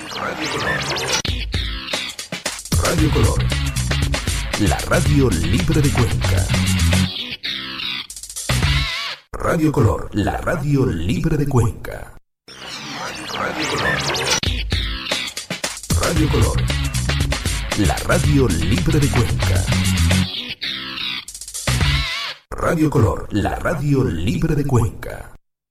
Radio Color, la radio libre de Cuenca. Radio Color, la radio libre de Cuenca. Radio Color, la radio libre de Cuenca. Radio Color, la radio libre de Cuenca.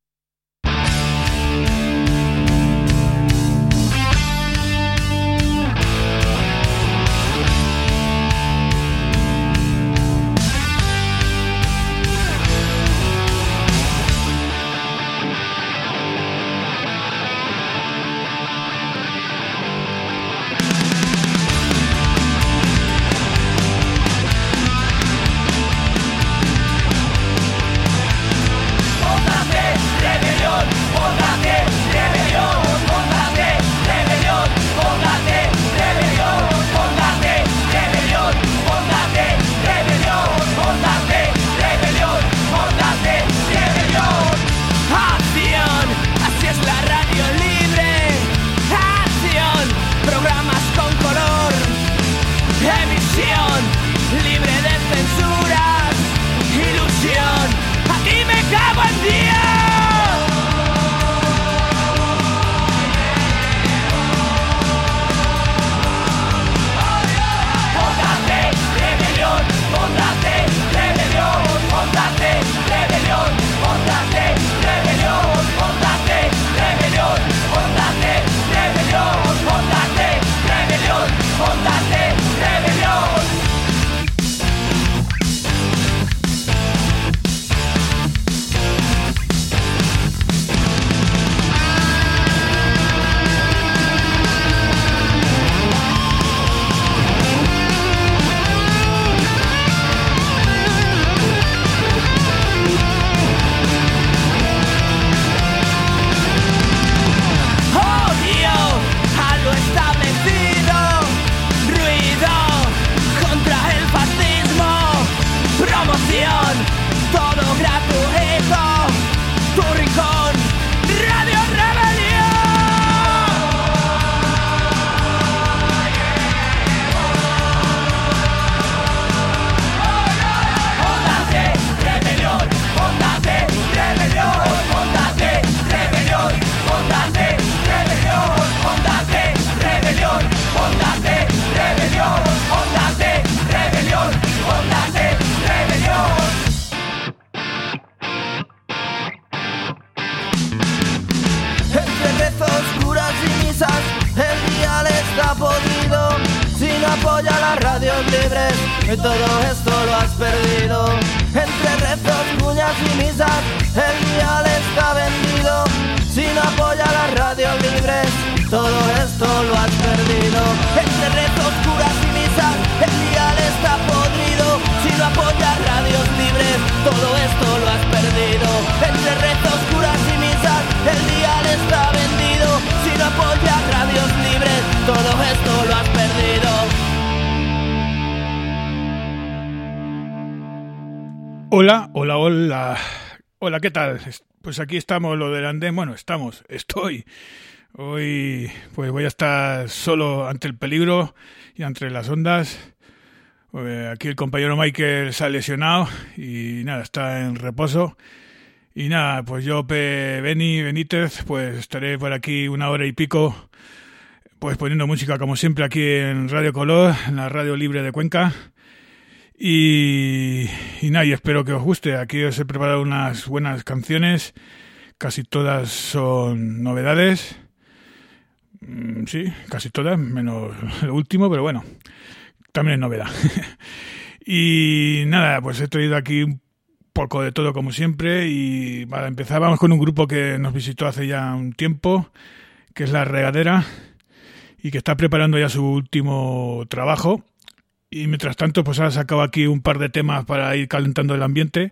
Todo esto lo has perdido. Entre rezos, cuñas y misas, el dial está vendido. Si no apoya las radios libres, todo esto lo has perdido. Entre rezos, curas y misas, el dial está podrido. Si no apoyas radios libres, todo esto lo has perdido. Entre rezos, curas y misas, el dial está vendido. Si no apoyas radios libres, todo esto lo has perdido. Hola, hola, hola. Hola, ¿qué tal? Pues aquí estamos, lo del andén. Bueno, estoy. Hoy pues voy a estar solo ante el peligro y ante las ondas. Aquí el compañero Michael se ha lesionado y nada, está en reposo. Y nada, pues yo, Benítez, pues estaré por aquí 1 hora y pico, pues poniendo música como siempre aquí en Radio Color, en la radio libre de Cuenca. Y nada, y espero que os guste. Aquí os he preparado unas buenas canciones, casi todas son novedades. Sí, casi todas, menos lo último, pero bueno, también es novedad. Y nada, pues he traído aquí un poco de todo como siempre. Y para empezar vamos con un grupo que nos visitó hace ya un tiempo, que es La Regadera, y que está preparando ya su último trabajo. Y mientras tanto, pues ahora sacado aquí un par de temas para ir calentando el ambiente.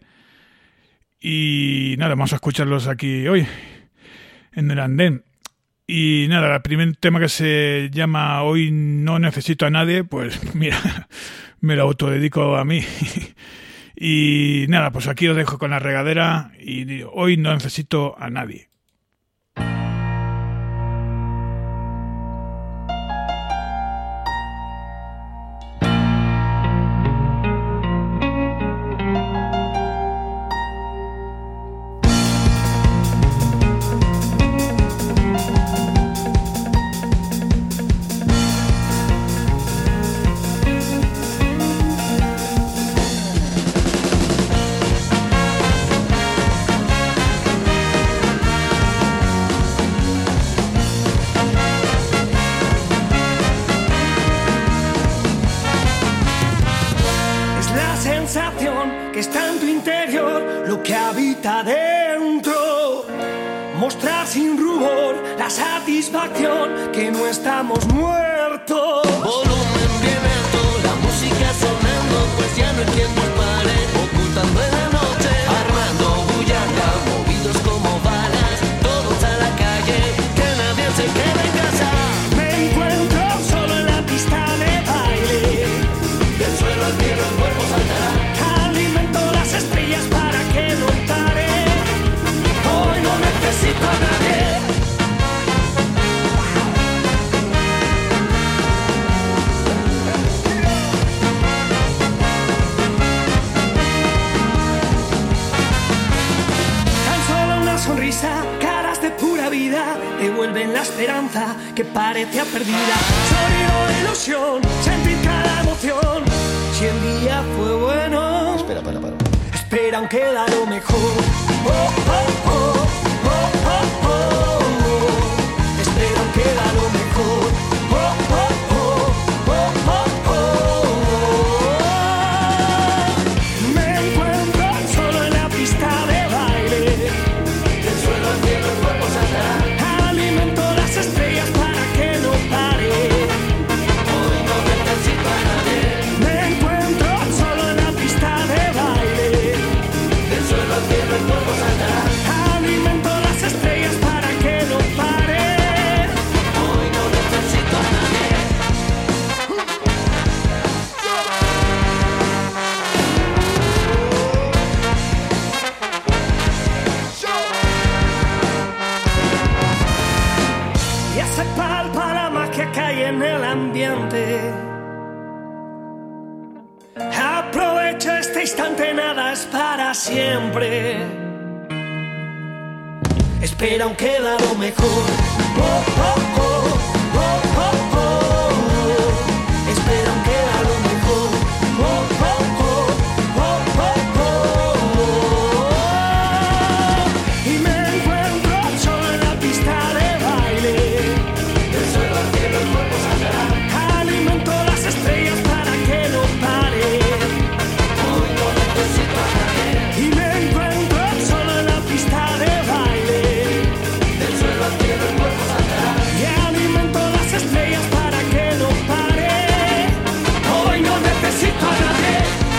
Y nada, vamos a escucharlos aquí hoy, en el andén. Y nada, el primer tema, que se llama Hoy no necesito a nadie, pues mira, me lo autodedico a mí. Y nada, pues aquí os dejo con La Regadera y Hoy no necesito a nadie. que está en tu interior, lo que habita dentro. Mostrar sin rubor la satisfacción que no estamos muertos. Volumen bien alto, la música sonando, pues ya no hay quien nos pare. Ocultando en la noche, armando bullanga, movidos como balas, todos a la calle, que nadie se quede en casa. Me encuentro solo en la pista de baile. Del suelo al cielo el cuerpo saltará. Alimento las estrellas para que no pare. Hoy no necesito a nadie. Sonrisa, caras de pura vida, devuelven la esperanza que parecía perdida. Sonido de ilusión, sentir cada emoción. Si el día fue bueno, espera aún queda lo mejor. Oh, oh, oh, oh, oh, oh. Espera aún queda lo mejor. Oh, oh, oh, oh, oh, oh. Me encuentro solo en la pista de baile. Alimento las estrellas para que no pare. Hoy no necesito a nadie. Me encuentro solo en la pista de baile. Del suelo al cielo el cuerpo saltará. Alimento las estrellas para que no pare. Hoy no necesito a nadie. Ya se palpa la magia que hay en el ambiente. Aprovecha este instante, nada es para siempre. Espera aún queda lo mejor. Oh, oh, oh, oh, oh, oh. Espera aún queda lo mejor. Oh, oh, oh, oh, oh, oh. Y me encuentro solo en la pista de baile. Del suelo al cielo el cuerpo saltará. Alimento las estrellas para que no pare. Hoy no necesito a nadie. Y me encuentro solo en la pista de baile. Del suelo al cielo el cuerpo saltará. Y alimento las estrellas para que no pare. Hoy no necesito a nadie.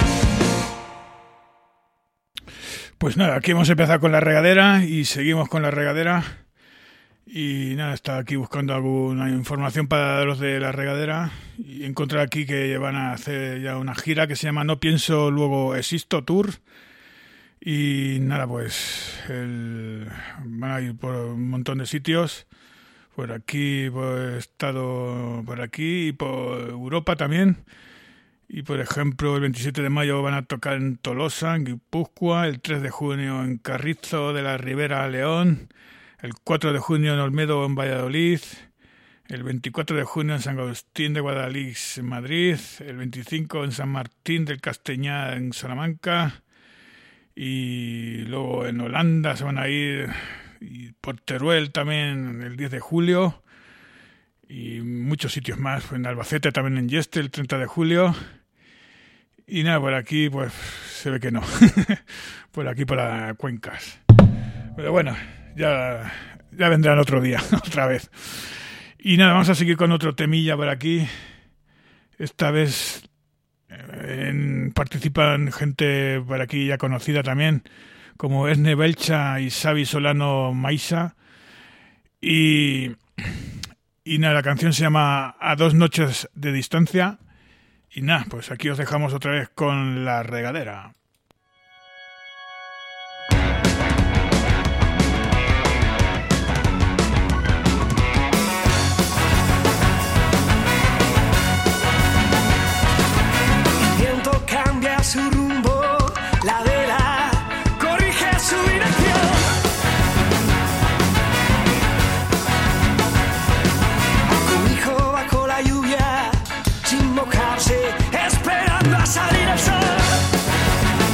Pues nada, aquí hemos empezado con la regadera y seguimos con la regadera. Y nada, estaba aquí buscando alguna información para los de la regadera y encontré aquí que van a hacer ya una gira que se llama No Pienso Luego Existo Tour. Y nada, pues van a ir por un montón de sitios. Por aquí, he estado por aquí y por Europa también. Y por ejemplo, el 27 de mayo van a tocar en Tolosa, en Guipúzcoa, el 3 de junio en Carrizo de la Ribera, León, el 4 de junio en Olmedo, en Valladolid, el 24 de junio en San Agustín de Guadalix, en Madrid, el 25 en San Martín del Castellar, en Salamanca, y luego en Holanda se van a ir, y por Teruel también el 10 de julio, y muchos sitios más, en Albacete también en Yeste el 30 de julio, y nada, por aquí pues se ve que no, por aquí para Cuencas. Pero bueno, ya vendrán otro día, otra vez. Y nada, vamos a seguir con otro temilla por aquí. Esta vez participan gente por aquí ya conocida también, como Esne Belcha y Xavi Solano Maisa. Y nada, la canción se llama A 2 noches de distancia. Y nada, pues aquí os dejamos otra vez con la regadera. Su rumbo, la vela corrige su dirección. Cobijo bajo la lluvia, sin mojarse, esperando a salir el sol.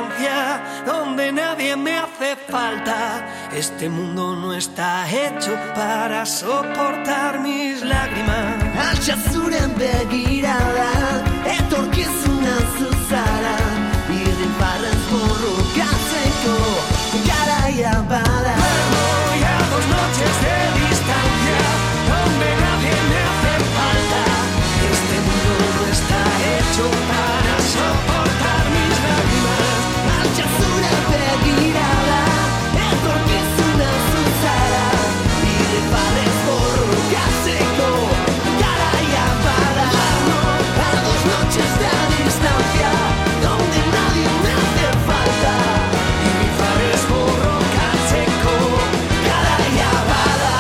distancia, donde nadie me hace falta. Este mundo no está hecho para soportar mis lágrimas. Altxasuren begirada, etorkizuna zuzara, irribarrez borrokatzeko garaia bada. Voy a 2 noches de distancia, donde nadie me hace falta. Este mundo no está hecho para soportar mis lágrimas. Altxasuren begirada, etorkizuna zuzara, irribarrez borrokatzeko garaia bada. A 2 noches de distancia, donde nadie me hace falta, Irribarrez borrokatzeko garaia bada.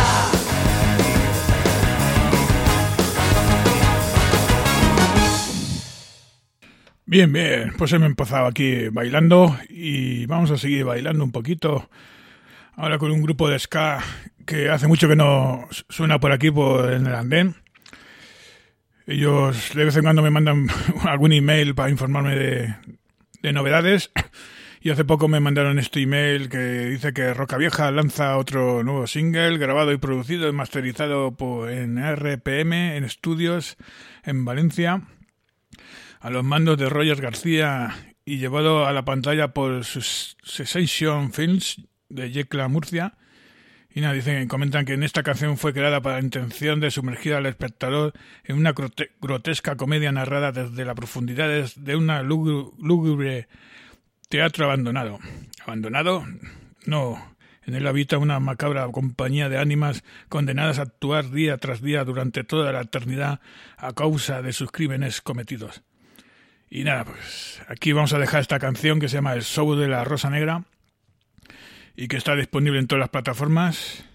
Bien, bien, pues hemos empezado aquí bailando y vamos a seguir bailando un poquito. Ahora con un grupo de ska que hace mucho que no suena por aquí en el andén. Ellos de vez en cuando me mandan algún email para informarme de novedades. Y hace poco me mandaron este email que dice que Rocavieja lanza otro nuevo single grabado y producido y masterizado en RPM, en estudios en Valencia, a los mandos de Roger García y llevado a la pantalla por Sensation Films de Yecla, Murcia. Y nada, comentan que en esta canción fue creada para la intención de sumergir al espectador en una grotesca comedia narrada desde las profundidades de una lúgubre teatro abandonado. ¿Abandonado? No. En él habita una macabra compañía de ánimas condenadas a actuar día tras día durante toda la eternidad a causa de sus crímenes cometidos. Y nada, pues aquí vamos a dejar esta canción que se llama El Show de la Rosa Negra y que está disponible en todas las plataformas.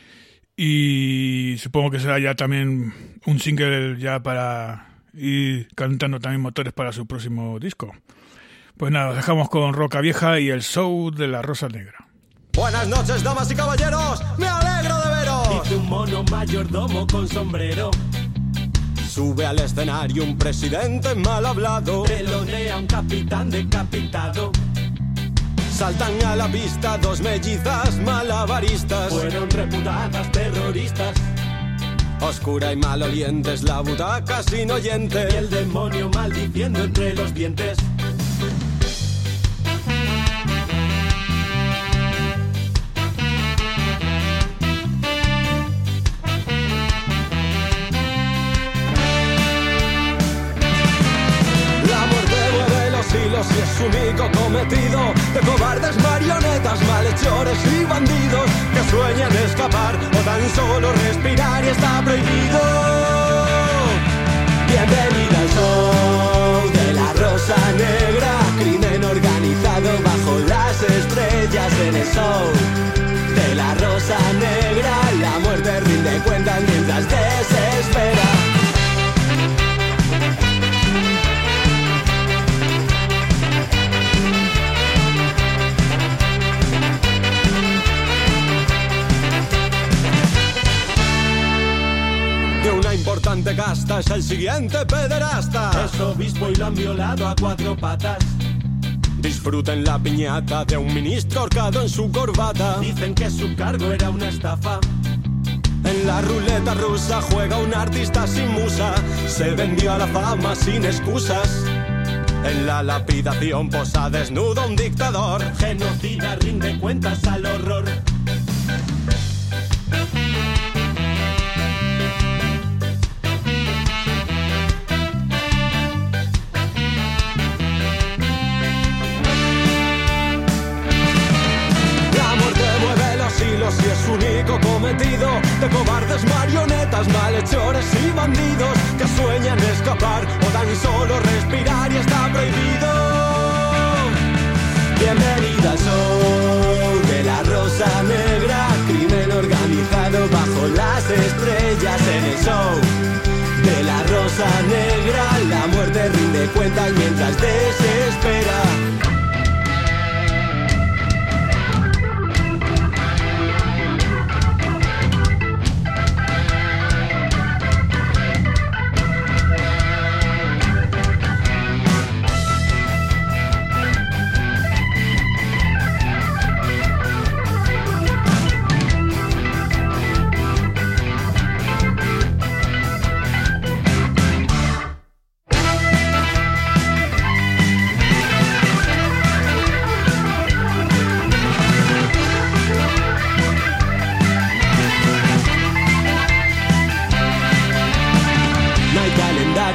Y supongo que será ya también un single ya para ir cantando también motores para su próximo disco. Pues nada, dejamos con Rocavieja y El Show de la Rosa Negra. Buenas noches, damas y caballeros, me alegro de veros. Dice un mono mayordomo con sombrero. Sube al escenario un presidente mal hablado. Telonea un capitán decapitado. Saltan a la pista 2 mellizas malabaristas. Fueron reputadas terroristas. Oscura y maloliente es la butaca sin oyente. Y el demonio maldiciendo entre los dientes. Y es su único cometido de cobardes marionetas, malhechores y bandidos que sueñan escapar o tan solo respirar y está prohibido. Bienvenida al show de la Rosa Negra, crimen organizado bajo las estrellas. En el show de la Rosa Negra, la muerte rinde cuentas mientras desespera. Una importante casta es el siguiente pederasta. Es obispo y lo han violado a 4 patas. Disfruten la piñata de un ministro ahorcado en su corbata. Dicen que su cargo era una estafa. En la ruleta rusa juega un artista sin musa. Se vendió a la fama sin excusas. En la lapidación posa desnudo un dictador. Genocida rinde cuentas al horror. Y es su único cometido de cobardes marionetas, malhechores y bandidos que sueñan escapar o tan solo respirar y está prohibido. Bienvenida al show de la Rosa Negra, crimen organizado bajo las estrellas. En el show de la Rosa Negra, la muerte rinde cuentas mientras desespera.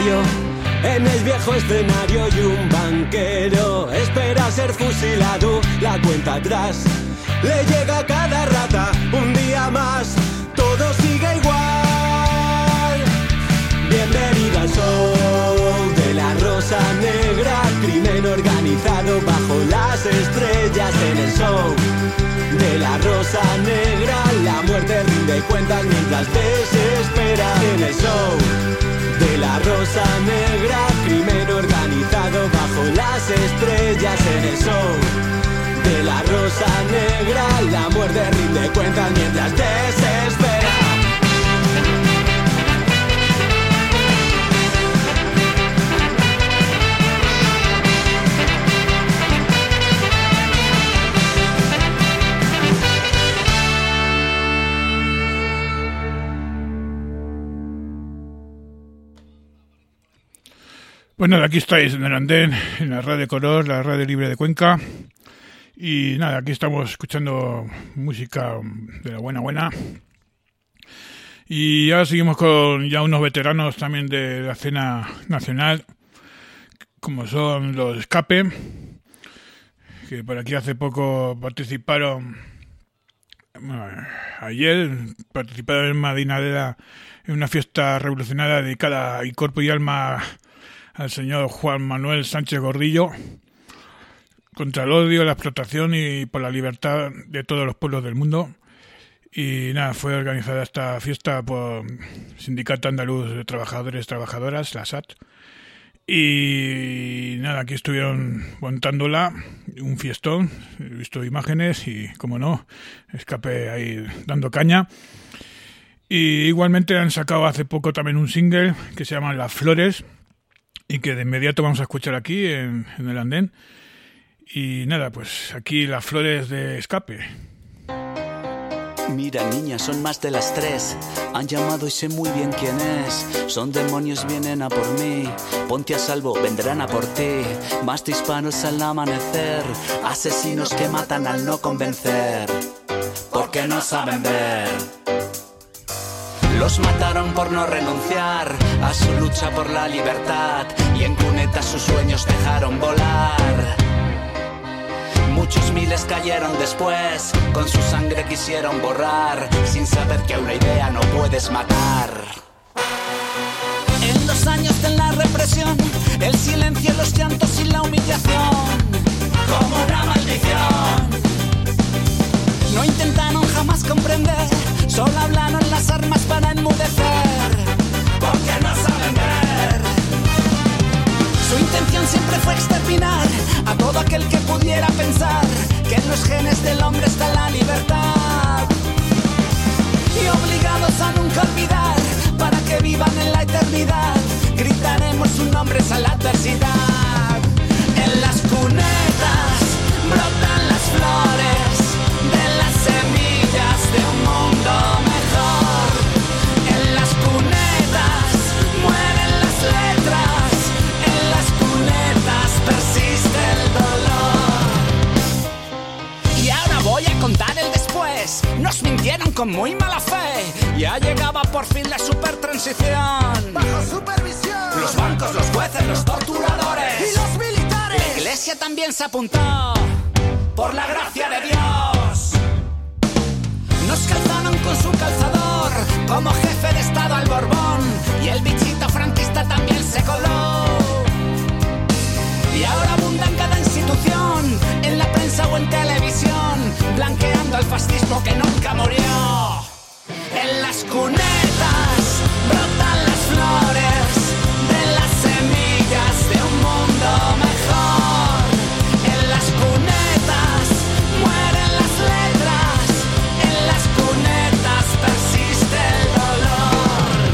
diario en el viejo escenario y un banquero espera ser fusilado. La cuenta atrás le llega a cada rata, un día más, todo sigue igual. Bienvenido al show de la Rosa Negra, crimen organizado bajo las estrellas. En el show de la Rosa Negra, la muerte rinde cuentas mientras desespera. En el show de la Rosa Negra, crimen organizado bajo las estrellas. En el show de la Rosa Negra, la muerte rinde cuentas mientras desespera. Pues nada, aquí estáis en el andén, en la Radio Color, la radio libre de Cuenca. Y nada, aquí estamos escuchando música de la buena. Y ahora seguimos con ya unos veteranos también de la escena nacional, como son los Escape, que por aquí hace poco participaron, ayer participaron en Madinadera en una fiesta revolucionaria dedicada en cuerpo y alma al señor Juan Manuel Sánchez Gordillo, contra el odio, la explotación y por la libertad de todos los pueblos del mundo. Y nada, fue organizada esta fiesta por Sindicato Andaluz de Trabajadores y Trabajadoras, la SAT. Y nada, aquí estuvieron montándola, un fiestón, he visto imágenes y, como no, Escape ahí dando caña. Y igualmente han sacado hace poco también un single que se llama Las Flores y que de inmediato vamos a escuchar aquí en el andén. Y nada, pues aquí Las Flores de Escape. Mira, niña, son más de las 3. Han llamado y sé muy bien quién es. Son demonios, vienen a por mí. Ponte a salvo, vendrán a por ti. Más disparos al amanecer. Asesinos que matan al no convencer. Porque no saben ver. Los mataron por no renunciar a su lucha por la libertad. Y en cunetas sus sueños dejaron volar. Muchos miles cayeron después, con su sangre quisieron borrar, sin saber que a una idea no puedes matar. En 2 años de la represión, el silencio, los llantos y la humillación, como una maldición. No intentaron jamás comprender, solo hablaron las armas para enmudecer, porque no saben ver. Su intención siempre fue exterminar a todo aquel que pudiera pensar que en los genes del hombre está la libertad. Y obligados a nunca olvidar, para que vivan en la eternidad, gritaremos sus nombres a la adversidad. En las cunetas brotan las flores de las semillas de un mundo mejor. En las cunetas mueren las letras. Persiste el dolor. Y ahora voy a contar el después. Nos mintieron con muy mala fe. Ya llegaba por fin la supertransición. Bajo supervisión. Los bancos, los jueces, los torturadores y los militares. La iglesia también se apuntó. Por la gracia de Dios. Nos calzaron con su calzador como jefe de estado al Borbón. Y el bichito franquista también se coló. Y ahora abunda en cada institución, en la prensa o en televisión, blanqueando al fascismo que nunca murió. En las cunetas brotan las flores de las semillas de un mundo mejor. En las cunetas mueren las letras, en las cunetas persiste el dolor.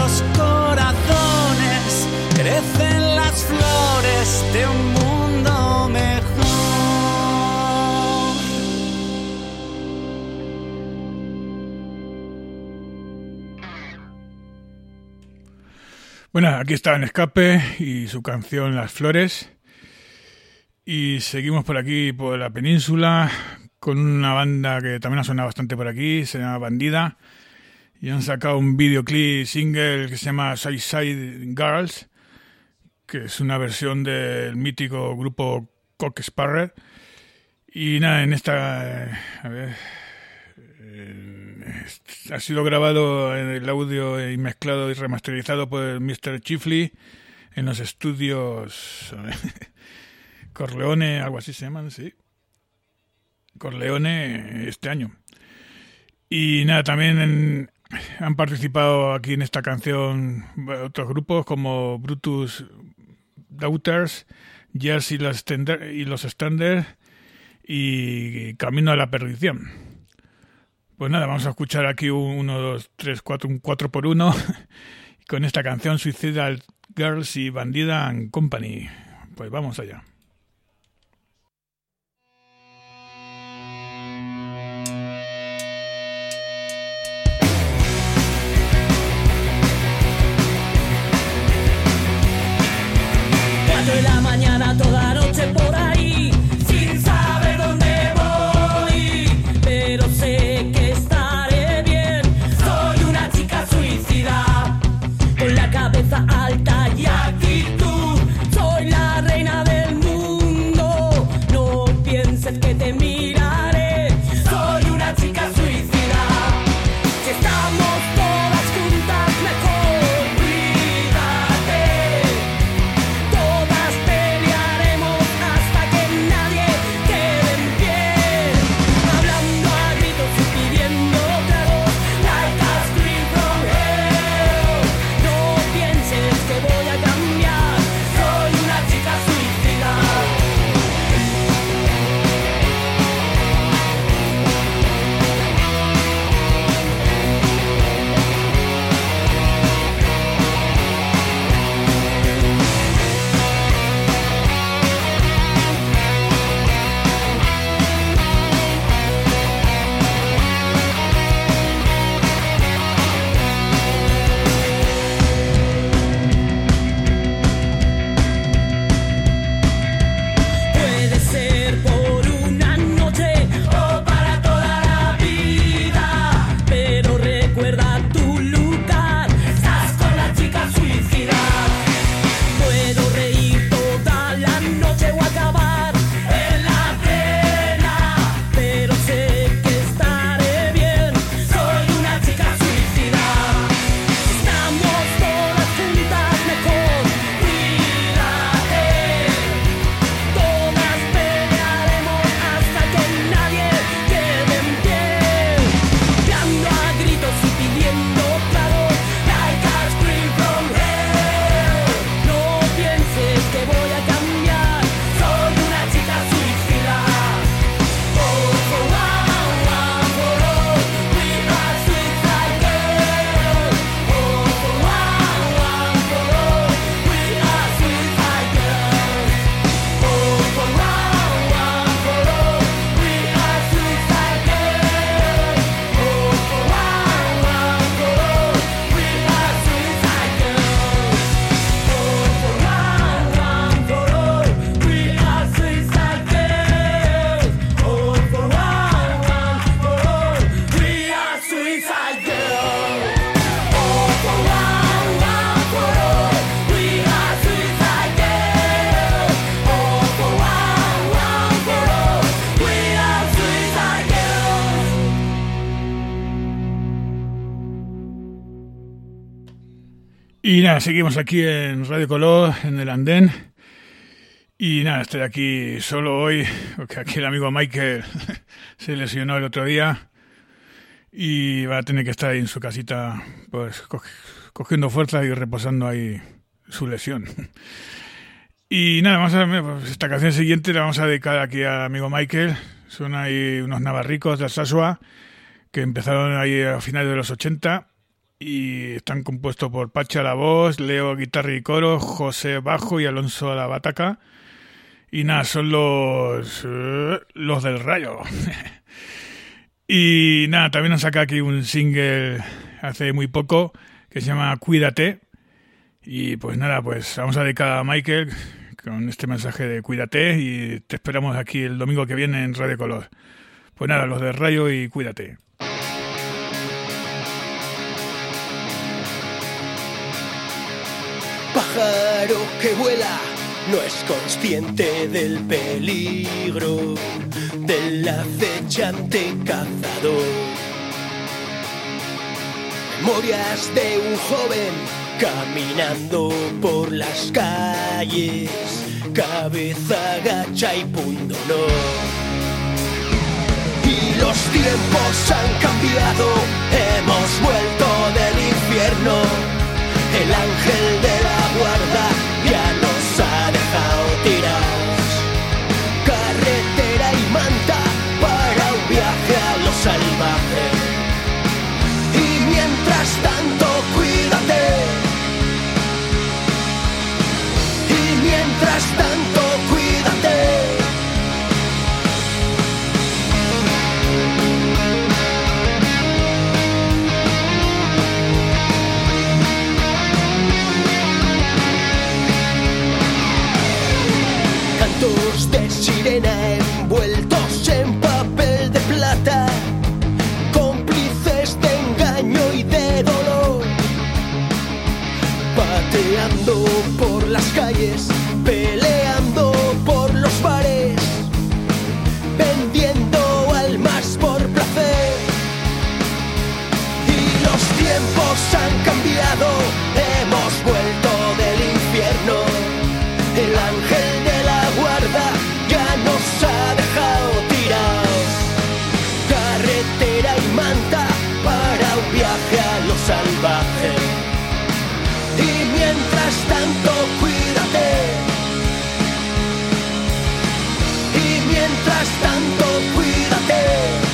nuestros corazones crecen las flores de un mundo mejor. Bueno, aquí está En Escape y su canción Las Flores. Y seguimos por aquí, por la península, con una banda que también ha sonado bastante por aquí, se llama Bandida. Y han sacado un videoclip single que se llama Side Girls, que es una versión del mítico grupo Cock Sparrer. Y nada, en esta... ha sido grabado en el audio y mezclado y remasterizado por Mr. Chifley en los estudios Corleone, algo así se llaman, sí. Corleone este año. Y nada, también han participado aquí en esta canción otros grupos como Brutus Daughters, Jersey y los Standards y Camino a la Perdición. Pues nada, vamos a escuchar aquí un 4x1 con esta canción Suicidal Girls y Bandida and Company. Pues vamos allá. De la mañana toda noche por ahí, sin saber dónde voy, pero sé que estaré bien. Soy una chica suicida, con la cabeza alta y actitud. Soy la reina del mundo, no pienses que te miraré. Soy una chica suicida, si estamos todas juntas mejor, cuídate. Pelearemos hasta que nadie quede en pie, hablando a gritos y pidiendo tragos, like a scream from hell. No pienses que voy a cambiar, soy una chica suicida. Puede ser por una noche o para toda la vida, pero recuerda tu lugar, estás con la chica suicida. Puedo reír toda la noche o acabar en la pena, pero sé que estaré bien, soy una chica suicida. Estamos todas juntas mejor, cuídate. Todas pelearemos hasta que nadie quede en pie, hablando a gritos y pidiendo tragos, like a scream from hell. No pienses que voy a cambiar, soy una chica suicida. Oh, for one, for all, we are suicide girls. Oh, for one, for all, we are suicide girls. Oh, for one, for all, we are suicide girls. Oh, for one, for all, we are suicide girls. Oh, for one, for all, we are suicide girls. Oh, for one, for all, we are suicide girls. Oh, for one, for all, we are suicide girls. Oh, for one, for all, we are suicide girls. Y nada, seguimos aquí en Radio Color, en el andén. Y nada, estoy aquí solo hoy, porque aquí el amigo Michael se lesionó el otro día y va a tener que estar ahí en su casita, pues cogiendo fuerzas y reposando ahí su lesión. Y nada, vamos a ver, pues, esta canción siguiente la vamos a dedicar aquí al amigo Michael. Son ahí unos navarricos de Alsasua que empezaron ahí a finales de los 80 y están compuestos por Pachi a la voz, Leo guitarra y coro, José bajo y Alonso a la bataca. Y nada, son los del Rayo. Y nada, también nos saca aquí un single hace muy poco que se llama Cuídate. Y pues nada, pues vamos a dedicar a Michael con este mensaje de Cuídate y te esperamos aquí el domingo que viene en Radio Color. Pues nada, los del Rayo y Cuídate. Pájaro que vuela no es consciente del peligro del acechante cazador. Memorias de un joven caminando por las calles, cabeza agacha y pundonor. Y los tiempos han cambiado, hemos vuelto del infierno. El ángel de la guarda ya nos ha dejado tirados. Carretera y manta para un viaje a lo salvaje. Y mientras tanto cuídate. Y mientras tanto cuídate. Cantos de sirena envueltos en papel de plata, cómplices de engaño y de dolor, pateando por las calles, peleando por los bares, vendiendo almas por placer. Y los tiempos han cambiado, hemos vuelto del infierno. El ángel de la guarda ya nos ha dejado tirados. Carretera y manta para un viaje a lo salvaje. Y mientras tanto cuídate. Y mientras tanto cuídate.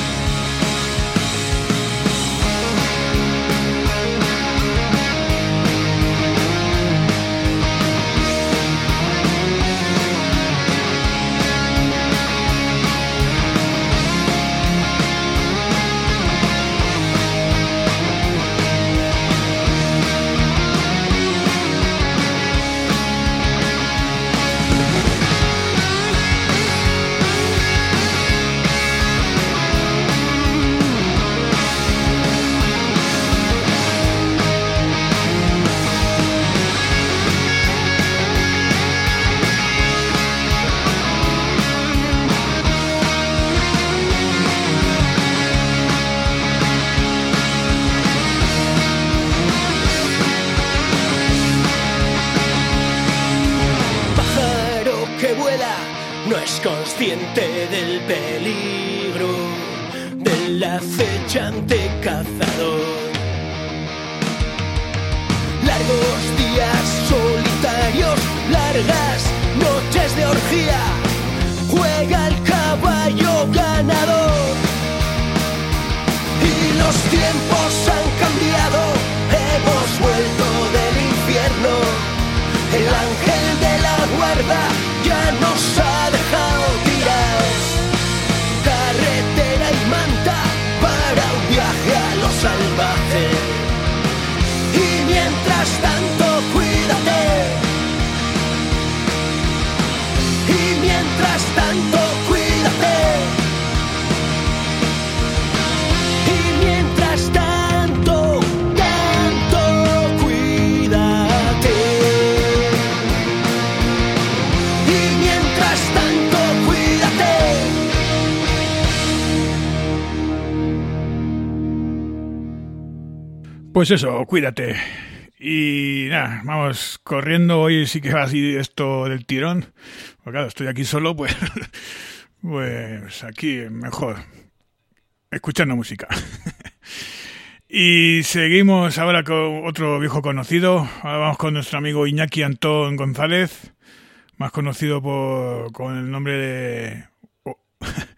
No es consciente del peligro del acechante cazador. Largos días solitarios, largas noches de orgía, juega el caballo ganador. Y los tiempos han cambiado, hemos vuelto del infierno. El ángel de la guarda ya nos ha dejado tirados. Carretera y manta para un viaje a lo salvaje. Y mientras tanto cuídate. Y mientras tanto cuídate. Y mientras tanto, cuídate. Y mientras tanto cuídate. Pues eso, cuídate. Y nada, vamos corriendo. Hoy sí que va así esto del tirón. Porque claro, estoy aquí solo, pues aquí mejor, escuchando música. Y seguimos ahora con otro viejo conocido. Ahora vamos con nuestro amigo Iñaki Antón González, más conocido con el nombre de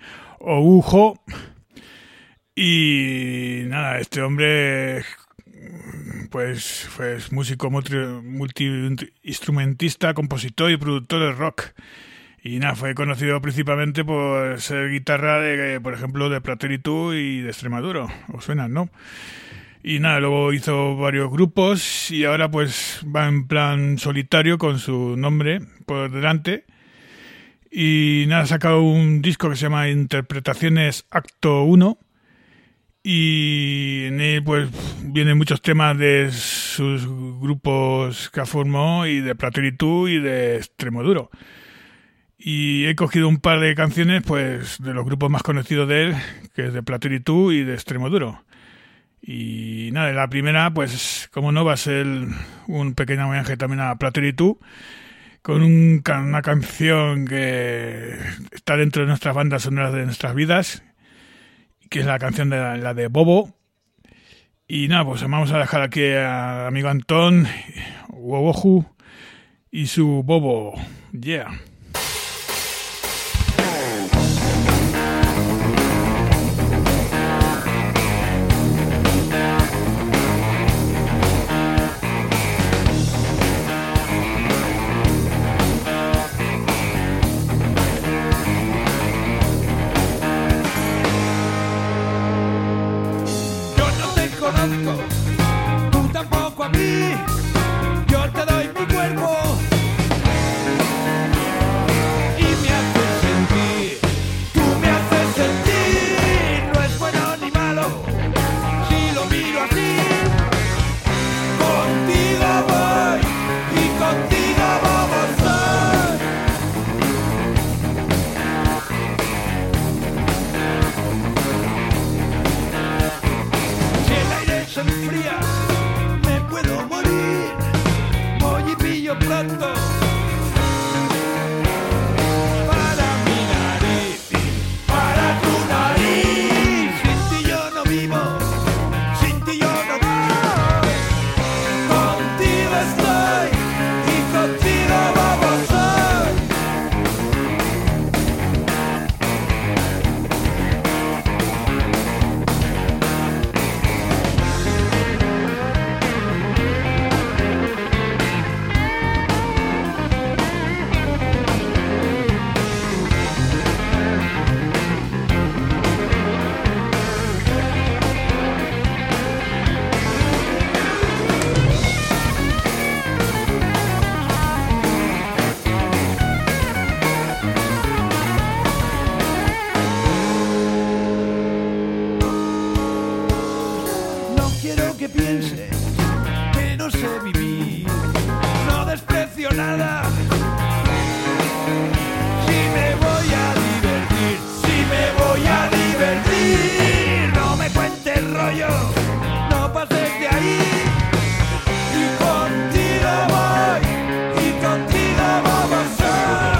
Oujo. Y nada, este hombre pues músico multiinstrumentista, compositor y productor de rock. Y nada, fue conocido principalmente por ser guitarra de, por ejemplo, de Platero y Tú y de Extremadura. ¿Os suenan, no? Y nada, luego hizo varios grupos y ahora pues va en plan solitario con su nombre por delante. Y nada, ha sacado un disco que se llama Interpretaciones Acto 1. Y en él pues vienen muchos temas de sus grupos que ha formado y de Platero y Tú y de Extremoduro. Y he cogido un par de canciones pues de los grupos más conocidos de él, que es de Platero y Tú y de Extremoduro. Y nada, la primera pues como no va a ser un pequeño homenaje también a Platero y Tú, con una canción que está dentro de nuestras bandas sonoras de nuestras vidas, que es la canción de la de Bobo. Y nada, pues vamos a dejar aquí al amigo Antón, Wowohu y su Bobo. Yeah. Tú tampoco a mí, yo te doy mi cuerpo y me haces sentir, tú me haces sentir, no es bueno ni malo, si lo miro así, contigo voy y contigo vamos a ser. Si el aire se enfría, me puedo morir. Voy y pillo pronto para mi nariz, para tu nariz. Sin ti yo no vivo, sin ti yo no voy. Contigo estoy y contigo vamos a ser. No quiero que pienses que no sé vivir, no desprecio nada. Si me voy a divertir, si me voy a divertir, no me cuentes rollo, no pases de ahí. Y contigo voy, y contigo vamos a.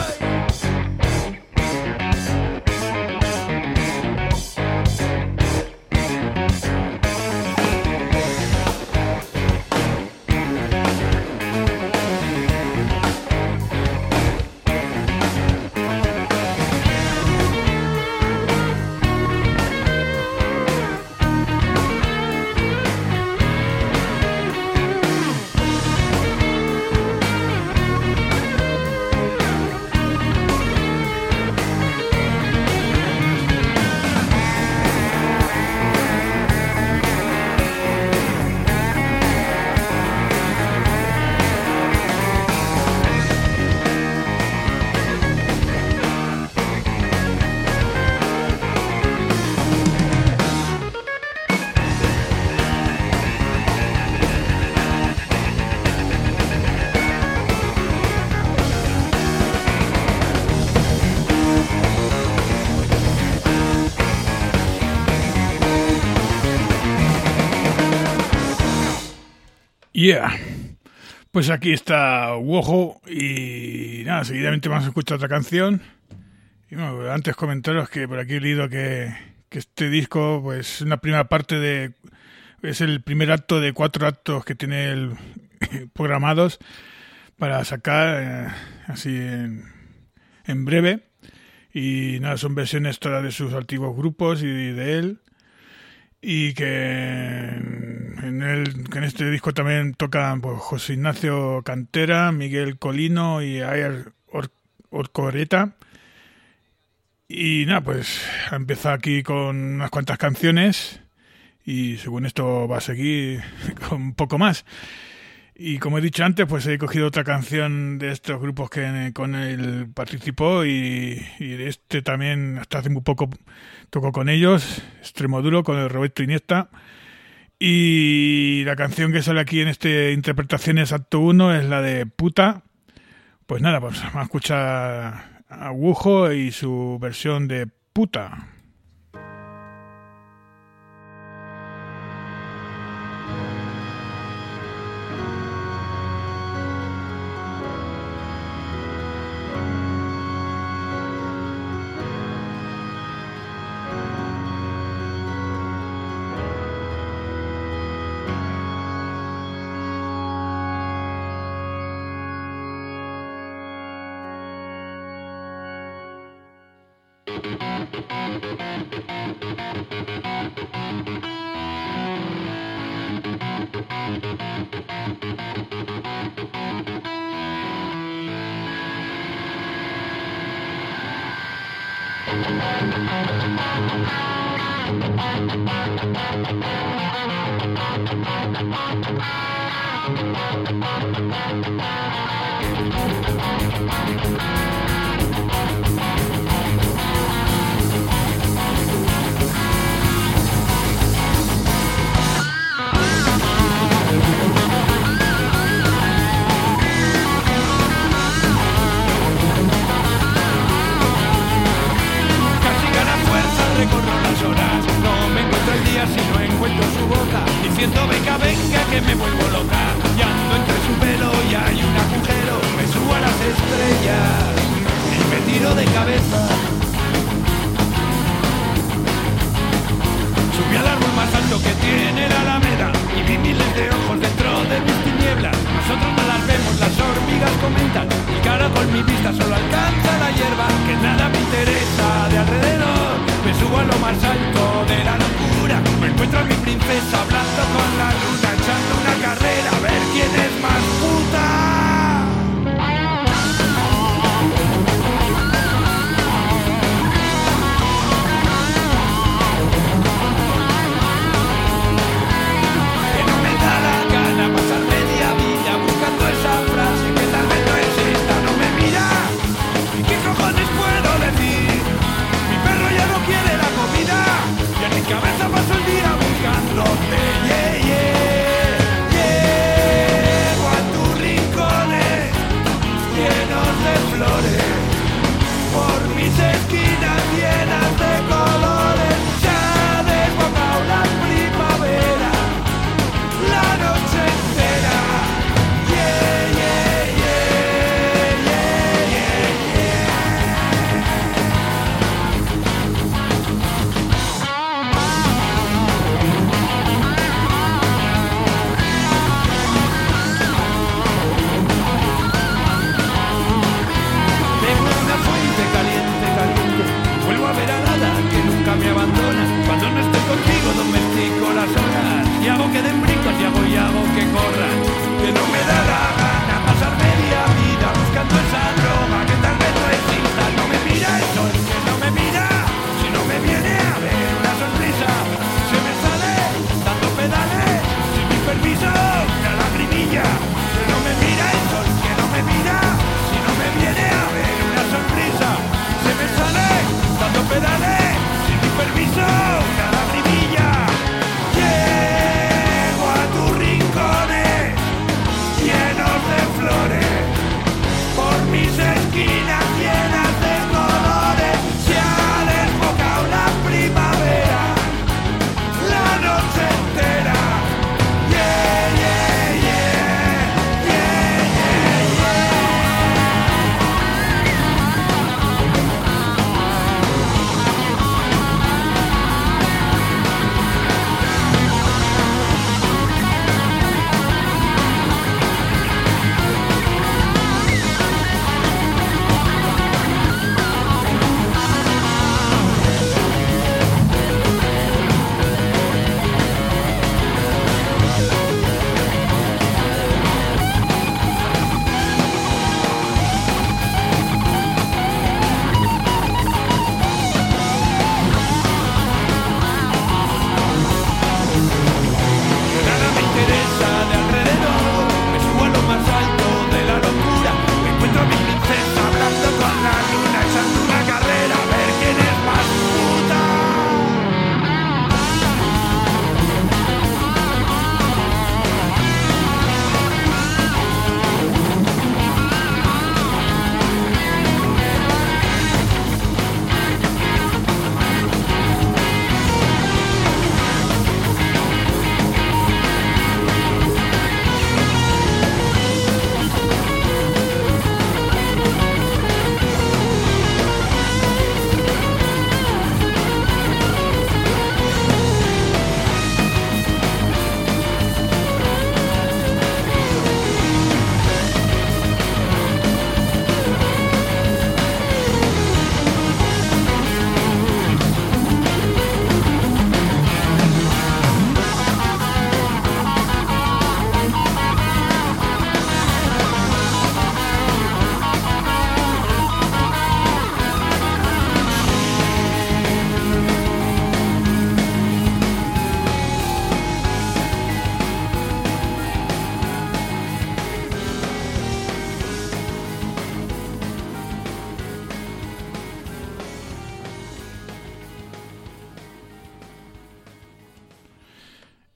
Yeah. Pues aquí está Wojo y nada, seguidamente vamos a escuchar otra canción. Y bueno, antes comentaros que por aquí he leído que este disco pues es una primera parte es el primer acto de 4 actos que tiene él programados para sacar así en breve. Y nada, son versiones todas de sus antiguos grupos y de él. y que en este disco también tocan pues, José Ignacio Cantera, Miguel Colino y Ayer Orcoreta. Y nada, pues ha empezado aquí con unas cuantas canciones y según esto va a seguir con un poco más. Y como he dicho antes, pues he cogido otra canción de estos grupos que con él participó y este también hasta hace muy poco tocó con ellos, Extremoduro, con el Roberto Iniesta. Y la canción que sale aquí en este Interpretaciones Acto 1 es la de Puta. Pues nada, pues vamos a escuchar a Wujo y su versión de Puta. Recorro las horas, no me encuentro el día si no encuentro su boca, diciendo venga, venga que me vuelvo loca, y ando entre su pelo y hay un agujero, me subo a las estrellas y me tiro de cabeza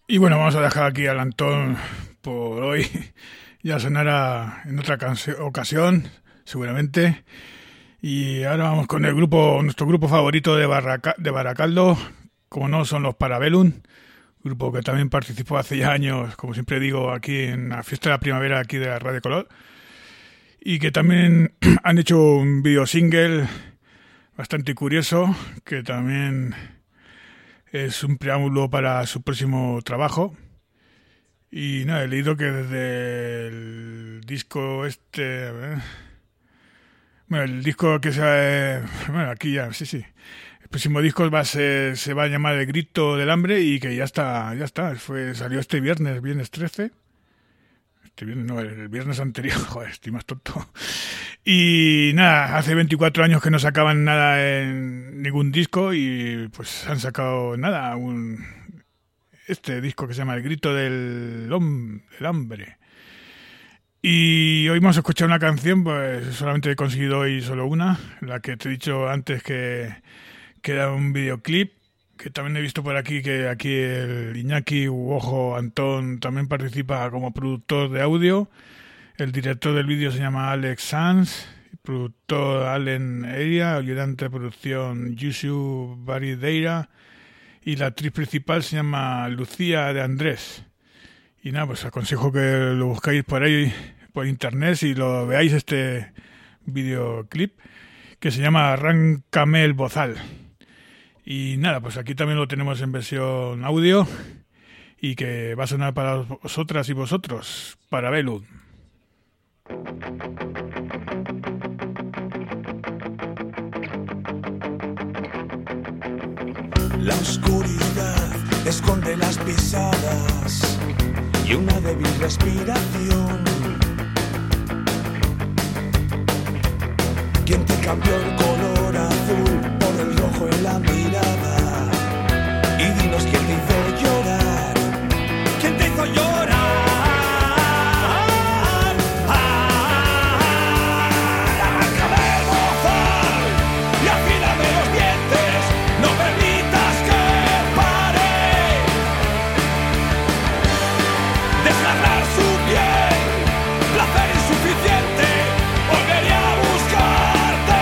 Y bueno, vamos a dejar aquí al Antón por hoy. Ya sonará en otra ocasión, seguramente. Y ahora vamos con nuestro grupo favorito de Baracaldo, como no, son los Parabellum, grupo que también participó hace ya años, como siempre digo, aquí en la fiesta de la primavera aquí de la Radio Color, y que también han hecho un video single bastante curioso, que también es un preámbulo para su próximo trabajo. Y nada, he leído que desde el disco el disco que aquí ya, sí. El próximo disco se va a llamar El Grito del Hambre y que ya está. Salió este viernes 13. El viernes anterior, joder, estoy más tonto. Y nada, hace 24 años que no sacaban nada en ningún disco y pues han sacado nada, este disco que se llama El Grito del Hambre. Y hoy vamos a escuchar una canción, pues solamente he conseguido hoy solo una, la que te he dicho antes que era un videoclip, que también he visto por aquí que aquí el Iñaki Ojo Antón también participa como productor de audio. El director del vídeo se llama Alex Sanz, productor Allen Eria, ayudante de producción Yusuf Barideira y la actriz principal se llama Lucía de Andrés. Y nada, pues aconsejo que lo buscáis por ahí, por internet, y lo veáis este videoclip que se llama Arráncame el Bozal. Y nada, pues aquí también lo tenemos en versión audio y que va a sonar para vosotras y vosotros, Parabellum. La oscuridad esconde las pisadas y una débil respiración. ¿Quién te cambió el color azul por el rojo en la mirada? Y dinos quién te hizo llorar. ¿Quién te hizo llorar? Arráncame el bozal y afílame los dientes. No permitas que pare. Desgarrar su piel, placer insuficiente. Volveré a buscarte.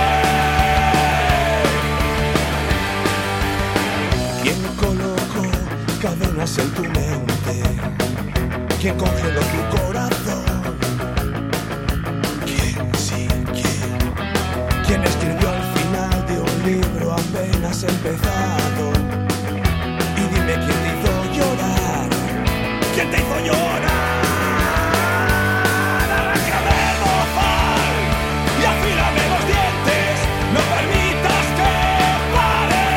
¿Quién colocó cadenas en tu mente? ¿Quién congeló tu corazón? ¿Quién, sí, quién? ¿Quién escribió al final de un libro apenas empezado? Y dime quién te hizo llorar. ¿Quién te hizo llorar? Arráncame el bozal y afílame los dientes. No permitas que pare.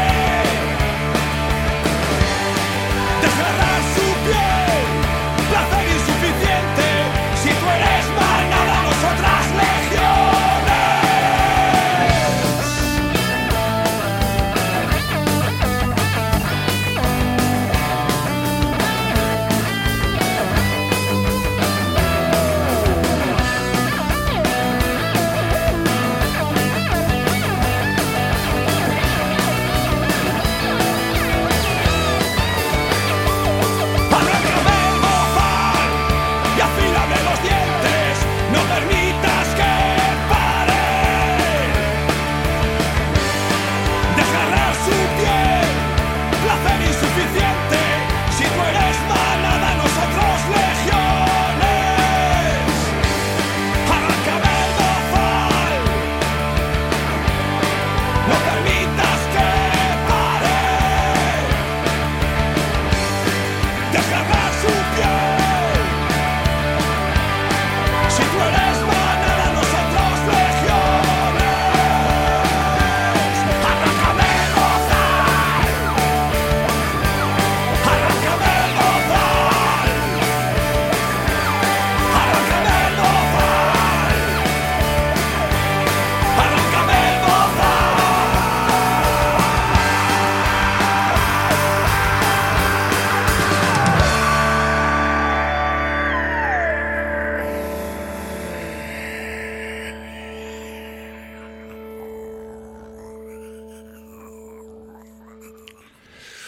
Desgarrar su piel, placer insuficiente. Si tú eres manada, nosotras legiones.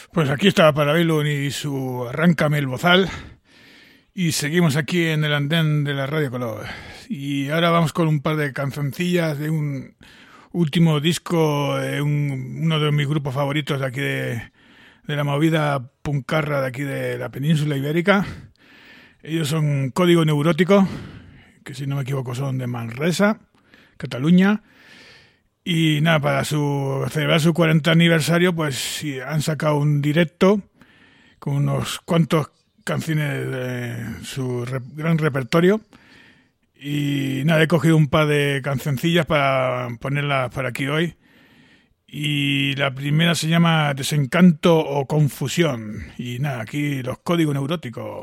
Pues aquí está Parabellum y su Arráncame el Bozal. Y seguimos aquí en el andén de la Radio Color. Y ahora vamos con un par de canzoncillas de un último disco de uno de mis grupos favoritos de aquí de la movida puncarra de aquí de la península ibérica. Ellos son Código Neurótico, que si no me equivoco son de Manresa, Cataluña. Y nada, para celebrar su 40 aniversario, pues sí, han sacado un directo con unos cuantos canciones de su gran repertorio. Y nada, he cogido un par de cancioncillas para ponerlas para aquí hoy. Y la primera se llama Desencanto o Confusión. Y nada, aquí los Códigos Neuróticos.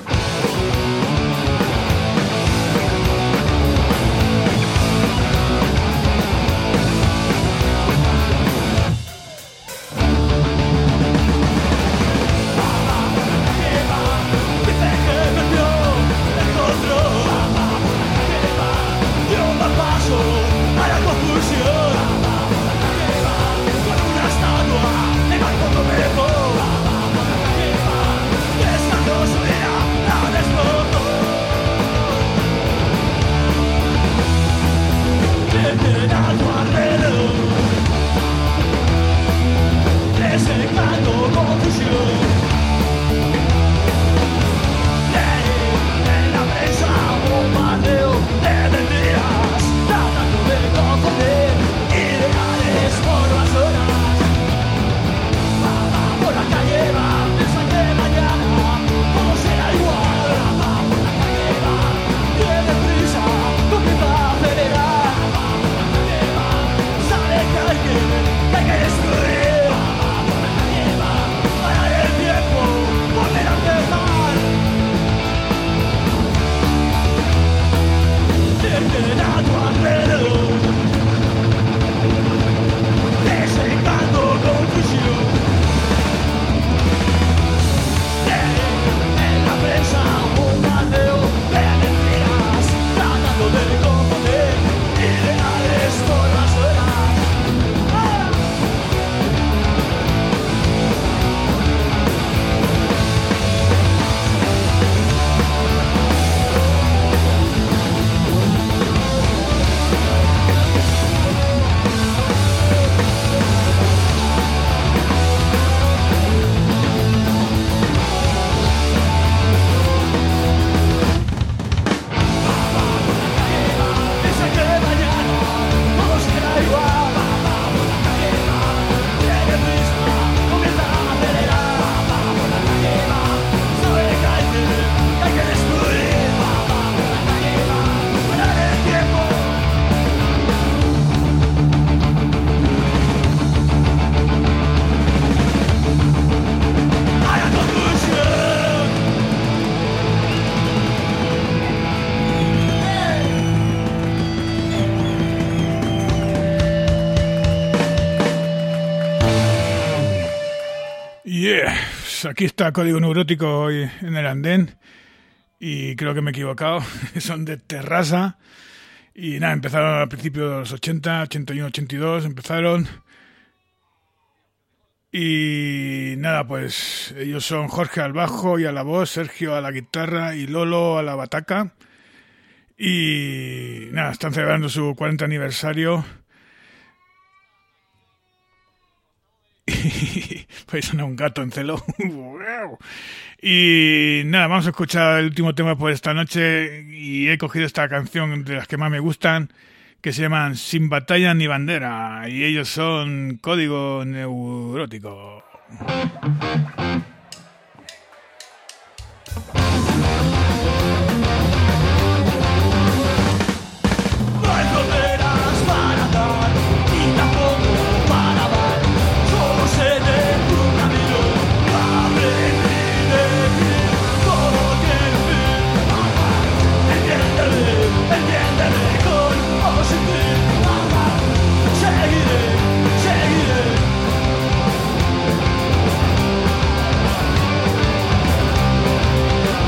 Aquí está Código Neurótico hoy en el andén y creo que me he equivocado, son de Terrassa y nada, empezaron al principio de los 80, 81, 82, empezaron y nada, pues ellos son Jorge al bajo y a la voz, Sergio a la guitarra y Lolo a la bataca y nada, están celebrando su 40 aniversario. Pues suena un gato en celo. Y nada, vamos a escuchar el último tema por esta noche y he cogido esta canción de las que más me gustan que se llaman Sin Batalla ni Bandera y ellos son Código Neurótico. Seguiré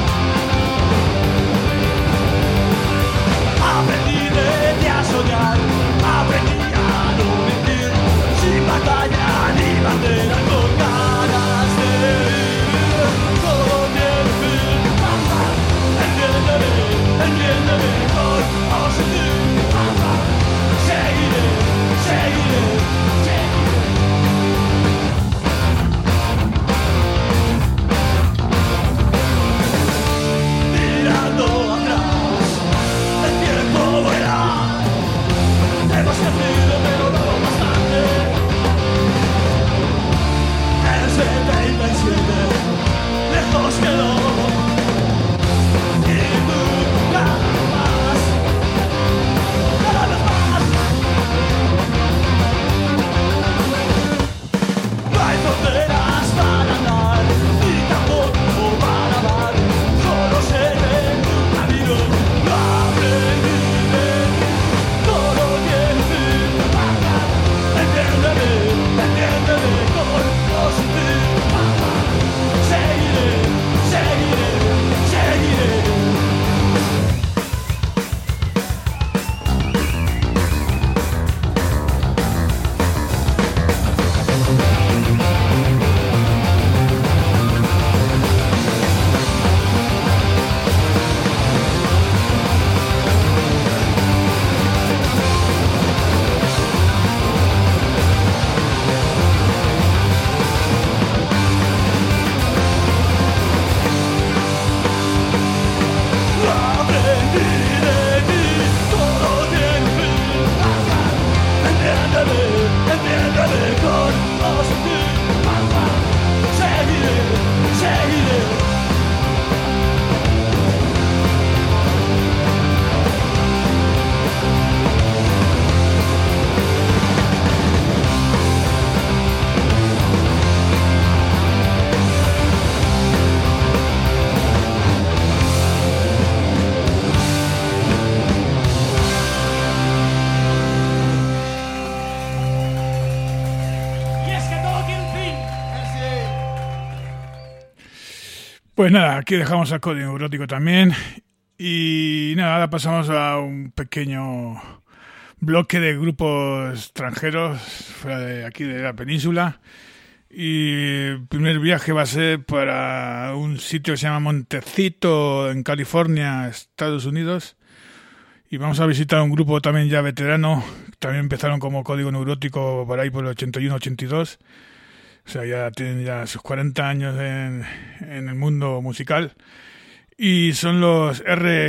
Pues nada, aquí dejamos al Código Neurótico también. Y nada, ahora pasamos a un pequeño bloque de grupos extranjeros fuera de aquí de la península. Y el primer viaje va a ser para un sitio que se llama Montecito, en California, Estados Unidos. Y vamos a visitar un grupo también ya veterano. También empezaron como Código Neurótico por ahí por el 81-82. O sea, ya tienen ya sus 40 años en el mundo musical. Y son los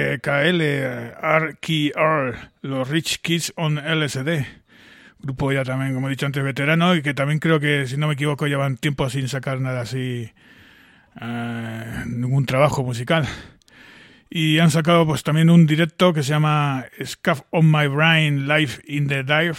RKR, los Rich Kids on LSD. Grupo ya también, como he dicho antes, veterano. Y que también creo que, si no me equivoco, llevan tiempo sin sacar nada así, ningún trabajo musical. Y han sacado pues también un directo que se llama Scuff on My Brain Live in the Dive.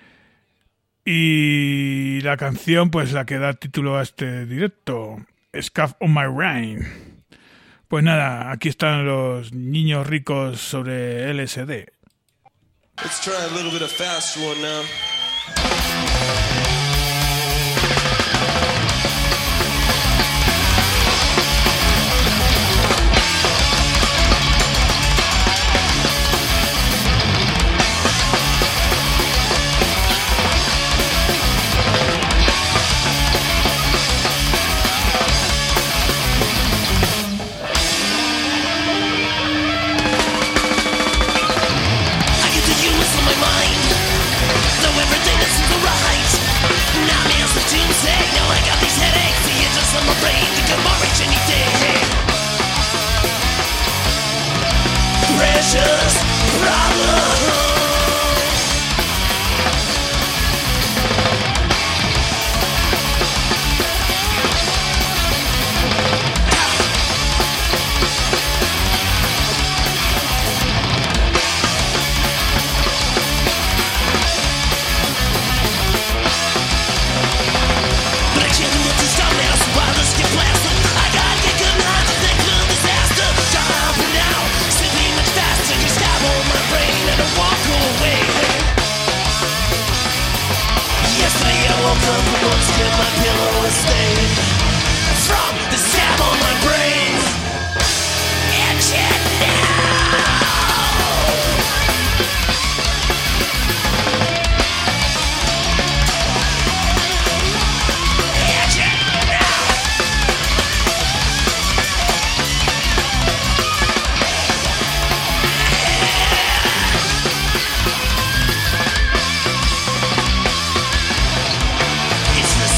Y la canción, pues la que da título a este directo, Scuff on My Brain. Pues nada, aquí están los niños ricos sobre LSD. Let's try a little bit of fast one now. Precious problem. My pillow is stained from the stab on my brain. Itching now. Itching now. It's the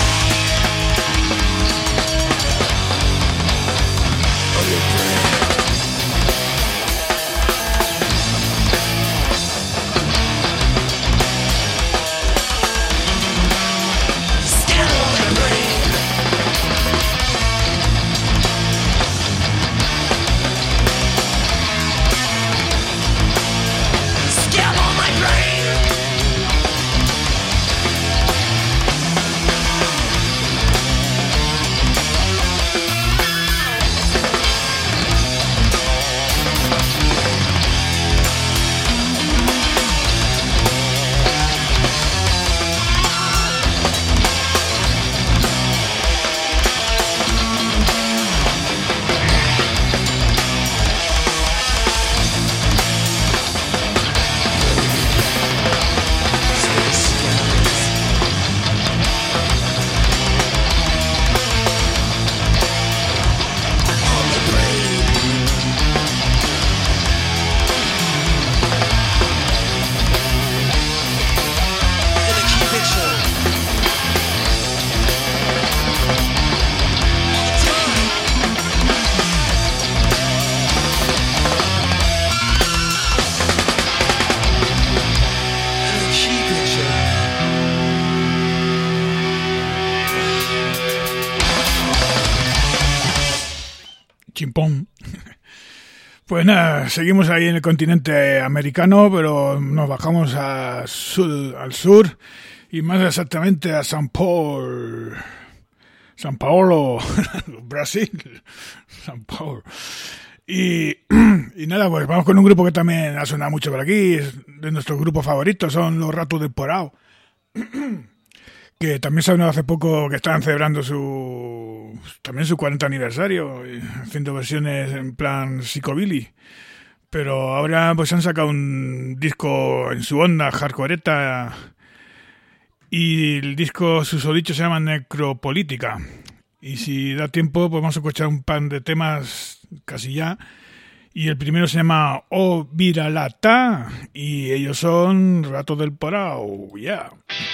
Chimpón. Pues nada, seguimos ahí en el continente americano, pero nos bajamos al sur y más exactamente a São Paulo, Brasil, São Paulo. Y nada, pues vamos con un grupo que también ha sonado mucho por aquí, es de nuestros grupos favoritos, son los Ratos del Porao. que también se ha hablado hace poco que estaban celebrando también su 40 aniversario, haciendo versiones en plan psicobilly. Pero ahora pues han sacado un disco en su onda hardcoreta y el disco susodicho se llama Necropolítica. Y si da tiempo pues vamos a escuchar un par de temas casi ya. Y el primero se llama O Viralata y ellos son Rato del Porao, yeah.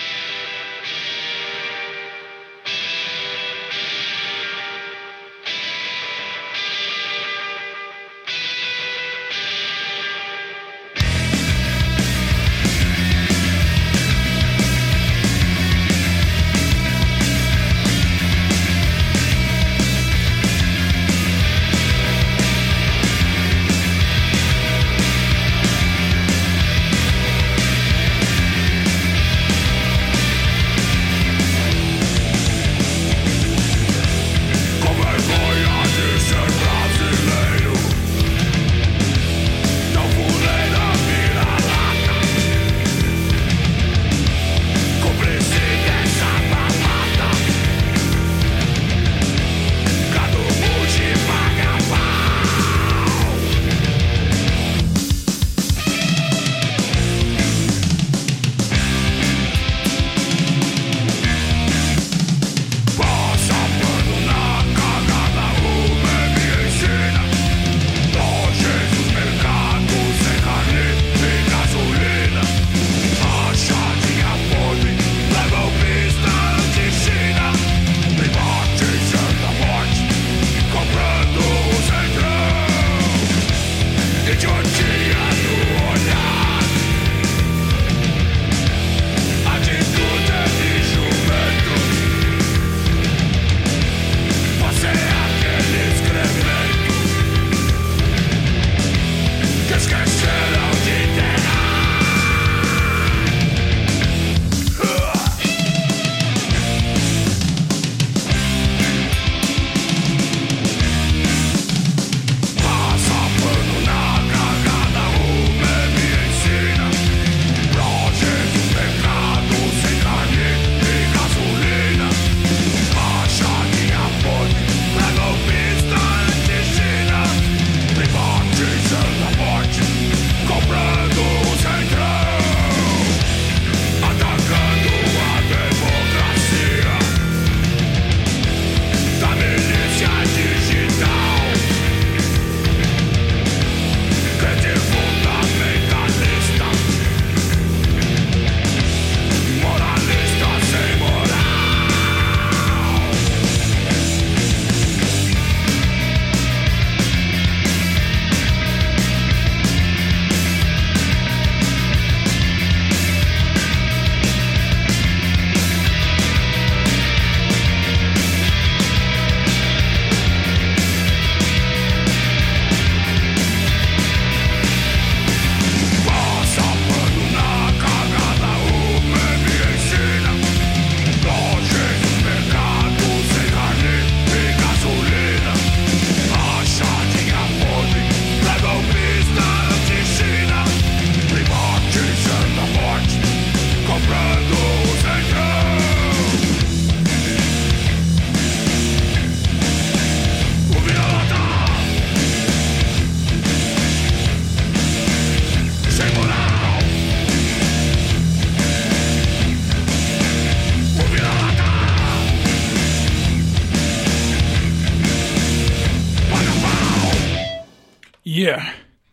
Yeah.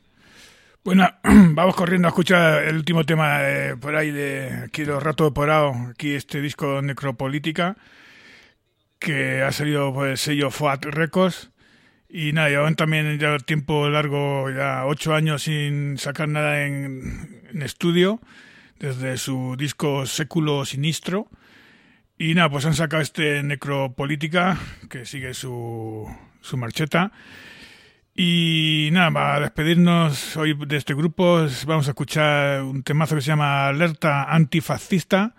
Bueno, vamos corriendo a escuchar el último tema por ahí de aquí los Rato de Porao, aquí este disco Necropolítica, que ha salido por el sello FOAT Records. Y nada, llevan también ya tiempo largo, ya 8 años sin sacar nada en estudio, desde su disco Século Sinistro. Y nada, pues han sacado este Necropolítica, que sigue su marcheta. Y nada, para despedirnos hoy de este grupo vamos a escuchar un temazo que se llama Alerta Antifascista.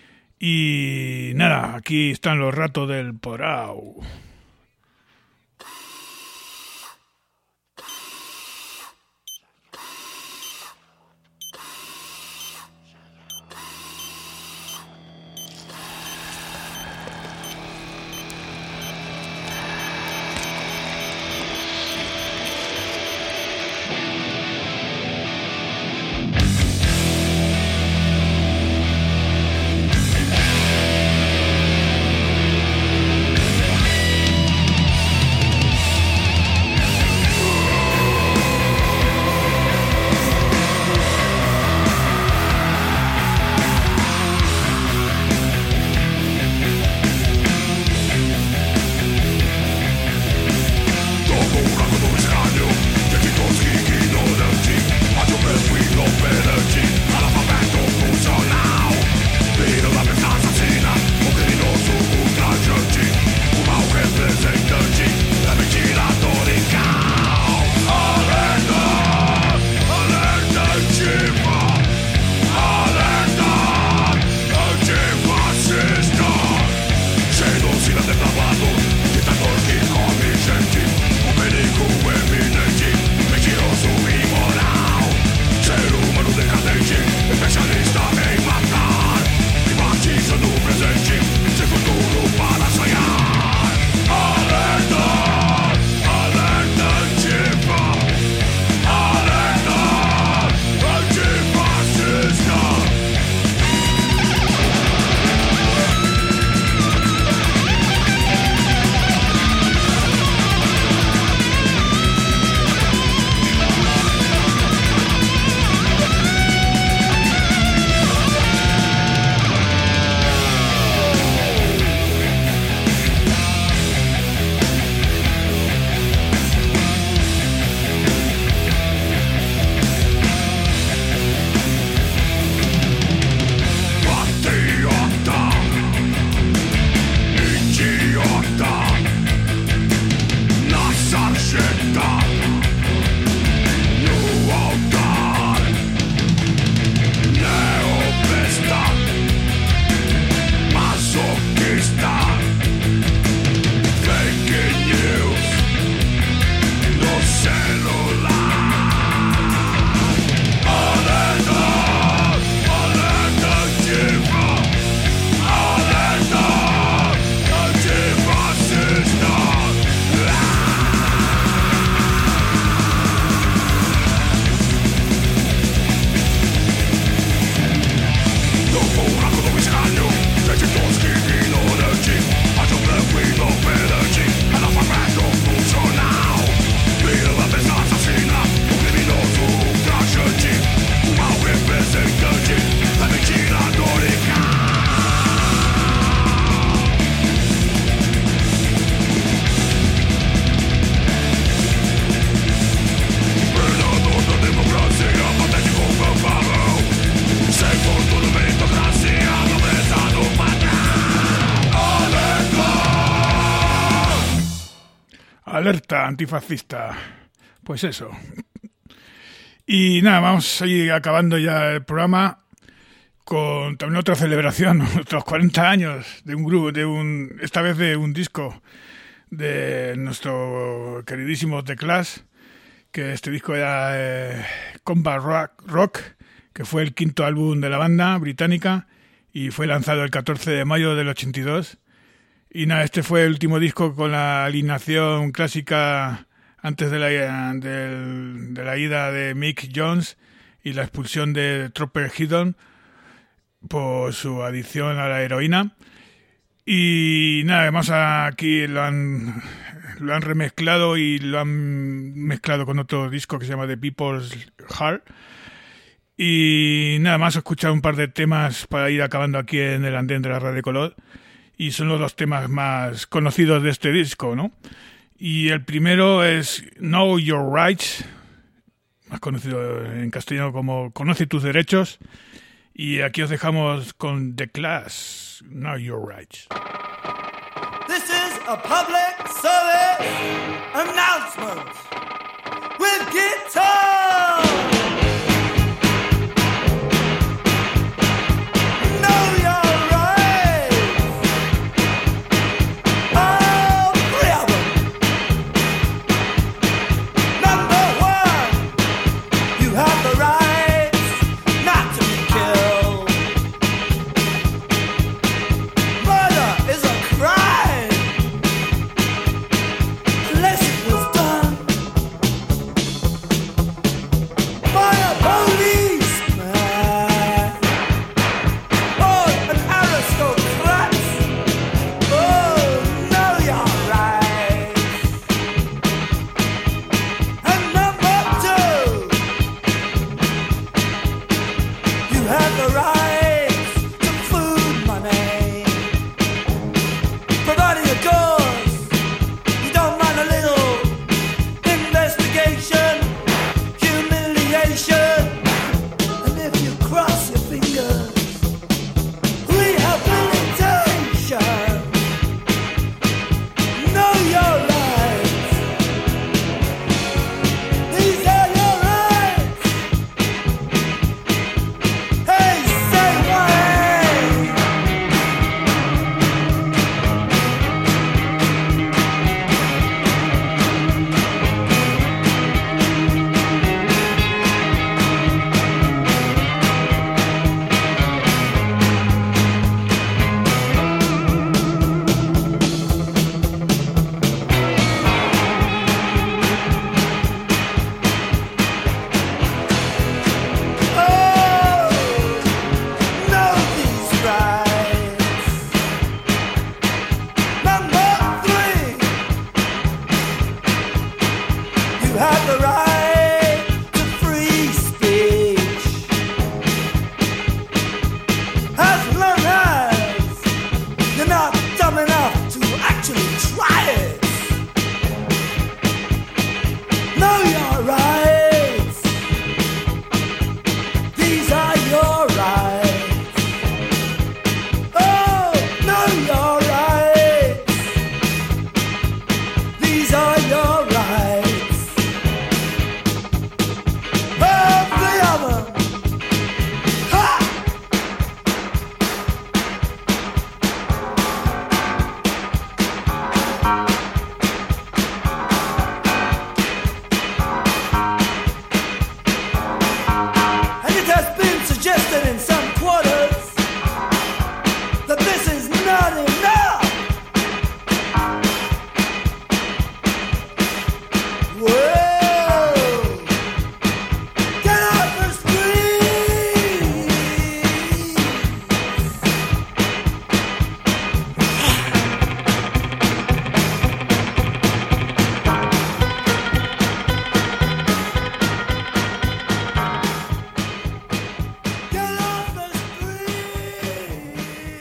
Y nada, aquí están los Ratos del Porao. Alerta antifascista. Pues eso. Y nada, vamos a ir acabando ya el programa con también otra celebración, otros 40 años de un grupo, esta vez de un disco de nuestro queridísimo The Clash, que este disco era Combat Rock, que fue el quinto álbum de la banda británica y fue lanzado el 14 de mayo del 82. Y nada, este fue el último disco con la alineación clásica antes de la ida de Mick Jones y la expulsión de Trooper Headon por su adicción a la heroína. Y nada, además aquí lo han remezclado y lo han mezclado con otro disco que se llama The People's Heart. Y nada más, he escuchado un par de temas para ir acabando aquí en el andén de la Radio Color. Y son los dos temas más conocidos de este disco, ¿no? Y el primero es Know Your Rights, más conocido en castellano como Conoce tus derechos. Y aquí os dejamos con The Clash, Know Your Rights. This is a public service announcement with guitar. Know your rights. All three of them. Number one, you have the right not to be killed. Murder is a crime unless it was done by a policeman or an aristocrat. Oh, know your rights. And number two, you have the right to food money, providing a cause. You don't mind a little investigation, humiliation, and if you cross your fingers, rehabilitation. Know your rights. These are your rights. Hey, say what? Oh, know these rights. Number three, you have the right to free speech, as long as you're not dumb enough to actually try it. Know your rights. These are your rights. Oh, know your rights. These are your rights. Oh, three of them. Ha! And it has been suggested in some quarters that this is not enough. Whoa! Get off the street! Get off the street!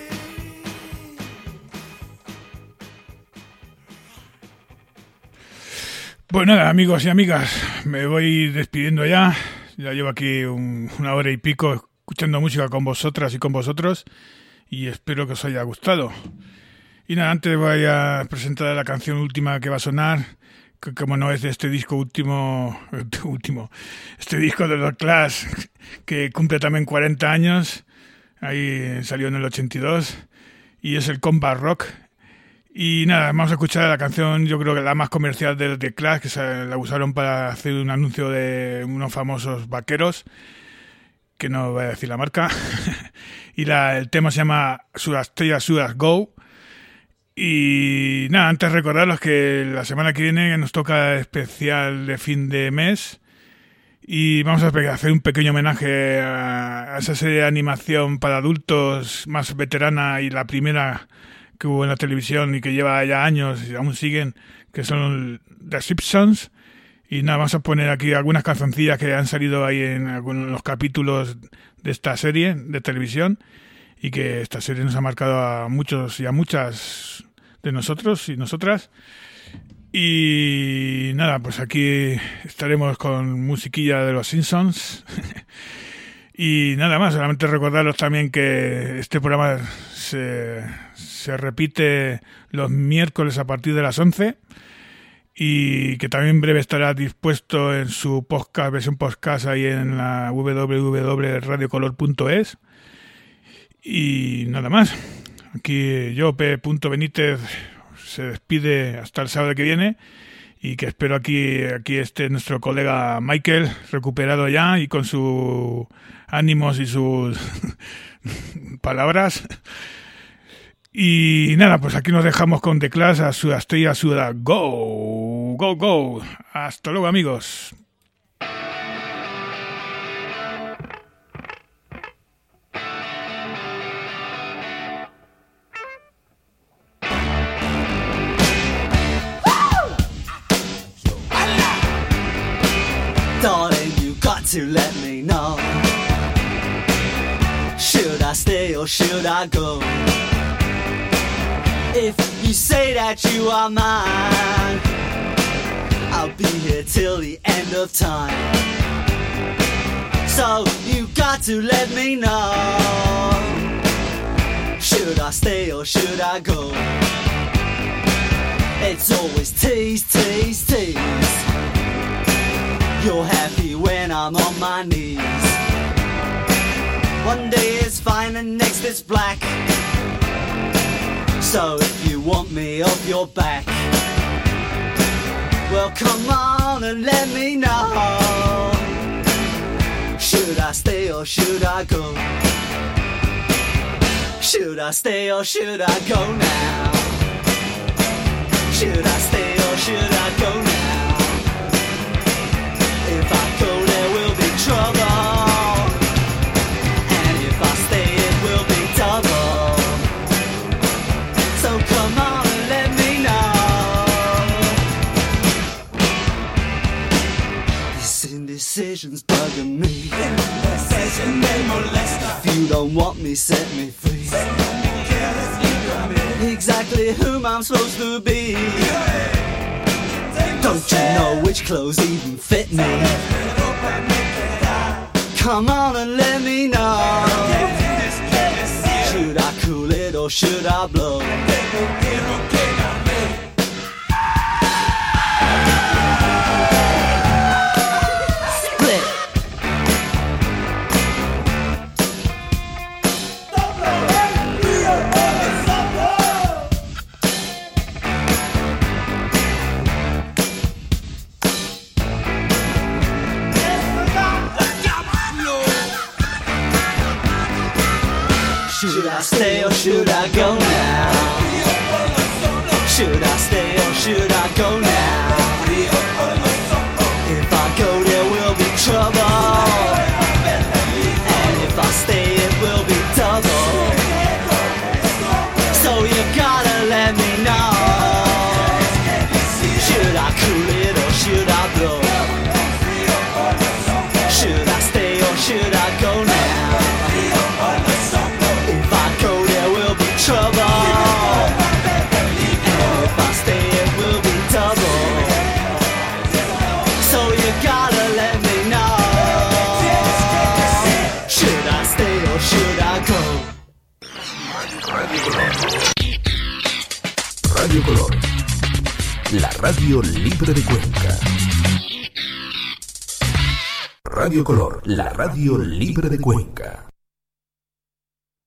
Pues nada, amigos y amigas, me voy despidiendo ya. Ya llevo aquí una hora y pico escuchando música con vosotras y con vosotros y espero que os haya gustado. Y nada, antes voy a presentar la canción última que va a sonar, que como no es de este disco último, este disco de The Clash, que cumple también 40 años, ahí salió en el 82, y es el Combat Rock. Y nada, vamos a escuchar la canción, yo creo que la más comercial de The Clash, que la usaron para hacer un anuncio de unos famosos vaqueros, que no voy a decir la marca, y el tema se llama Should I Stay or Should I Go. Y nada, antes recordaros que la semana que viene nos toca especial de fin de mes y vamos a hacer un pequeño homenaje a esa serie de animación para adultos más veterana y la primera que hubo en la televisión y que lleva ya años y aún siguen, que son The Simpsons. Y nada, vamos a poner aquí algunas canzoncillas que han salido ahí en algunos capítulos de esta serie de televisión y que esta serie nos ha marcado a muchos y a muchas de nosotros y nosotras. Y nada, pues aquí estaremos con musiquilla de los Simpsons. Y nada más, solamente recordaros también que este programa se repite los miércoles a partir de las 11 y que también en breve estará dispuesto en su podcast, versión podcast ahí en la www.radiocolor.es. Y nada más, aquí yo, P. Benítez, se despide hasta el sábado que viene y que espero aquí esté nuestro colega Michael recuperado ya y con sus ánimos y sus palabras. Y nada, pues aquí nos dejamos con The Clash, a Sudastella Suda. Go, go, go. Hasta luego, amigos. Darling, you got to let me know. Should I stay or should I go? If you say that you are mine, I'll be here till the end of time. So you got to let me know. Should I stay or should I go? It's always tease, tease, tease. You're happy when I'm on my knees. One day is fine and next is black. So if you want me off your back, well come on and let me know. Should I stay or should I go? Should I stay or should I go now? Should I stay or should I go now? If I go there will be trouble, and if I stay it will be double. So come on and let me know. This indecision's bugging me. Indecision may molest her. If you don't want me, set me free. Exactly whom I'm supposed to be. Don't you know which clothes even fit me? Come on and let me know. Should I cool it or should I blow? Should I stay or should I go now? Should I stay or should I go now? If I go there will be trouble, and if I stay it will be double. So you gotta let me know. Should I cool it or should I blow? Should I stay or should I go now? Trouble, and if I stay it will be double. So you gotta let me know. Should I stay or should I go? Radio Color, la radio libre de Cuenca. Radio Color, la radio libre de Cuenca.